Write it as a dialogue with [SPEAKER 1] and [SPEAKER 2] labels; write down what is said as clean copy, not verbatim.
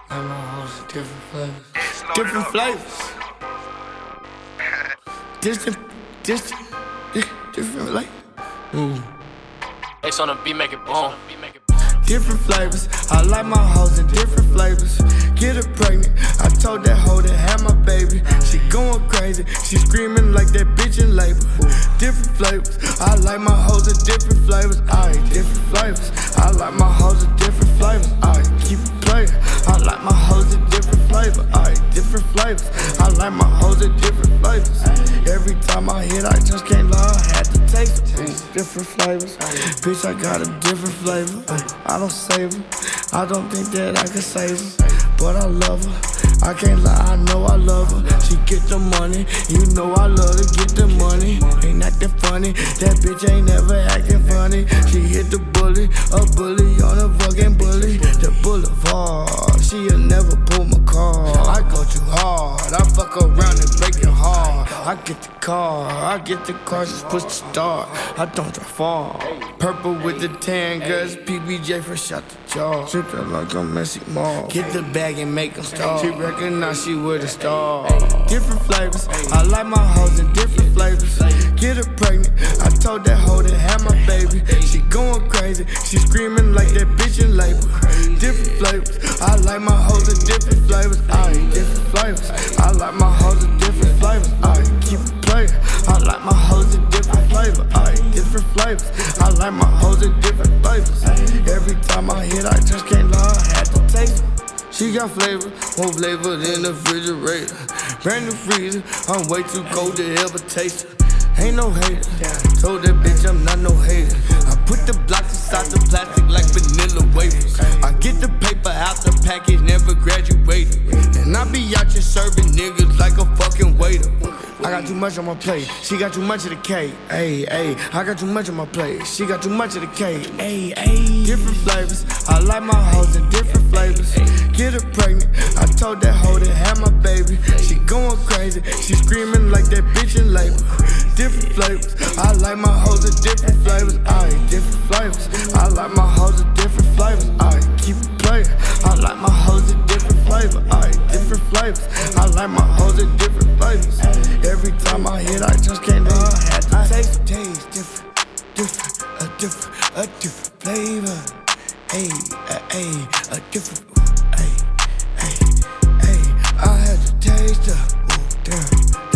[SPEAKER 1] Like my hoes are different flavors. Different flavors. Different like.
[SPEAKER 2] X on the beat, make it boom.
[SPEAKER 1] Different flavors. I like my hoes in different flavors. Get her pregnant. I told that hoe to have my baby. She going crazy. She screaming like that bitch in labor. Different flavors. I like my hoes in different flavors. Alright, different flavors. I like my hoes in different flavors. Alright, keep it playing. I like my hoes in different flavors. Alright, different flavors. I like my hoes in different flavors. Every time I hit, I just can't lie. I had to taste it. Different flavors. Bitch, I got a different flavor. I don't save her. I don't think that I can save her, but I love her. I can't lie, I know I love her. She get the money, you know I love to get the money. Ain't acting funny, that bitch ain't never acting funny. She hit the bully, a bully on a fucking bully. The boulevard, she'll never pull my car. I go too hard, I fuck around and break it hard. I get the car, just push the start. I don't drive far. Purple with the tan, girls, PBJ fresh out the jar. Trip that like a messy mall. Get the bag and make them start. She recognize she with a star. Different flavors, I like my hoes in different flavors. Get her pregnant, I told that hoe to have my baby. She going crazy, she screaming like that bitch in labor. Different flavors, I like my hoes in different flavors. Alright, different flavors, I like my hoes in different flavors. Alright, keep it playing. I like my hoes in different flavors. Alright, different flavors, I like my hoes in different flavors. Every time I hit, I just can't lie, I had to taste it. She got flavor, more flavor than the refrigerator. Brand new freezer, I'm way too cold to ever taste it. Ain't no hater, told that bitch I'm not no hater. I put the blocks inside the plastic like vanilla wafers. I get the paper out the package, never graduated. And I be out here serving niggas like a fucking waiter. I got too much on my plate, she got too much of the cake. Ayy, ayy, I got too much on my plate, she got too much of the cake. Ayy, ayy, different flavors, I like my hoes in different flavors. Get her pregnant, I told that hoe to have my baby. She going crazy, she screaming like that bitch in labor. Different flavors, I like my hoes in different flavors. Alright, different flavors, I like my hoes in different flavors. Alright, keep it playing. I like my hoes in different flavors. Alright, different flavors, I like my hoes in different flavors. Every time I hit, I just can't lie. I had to taste different, a different flavor. Ayy, a different, ayy, I had to taste her. Ooh, damn.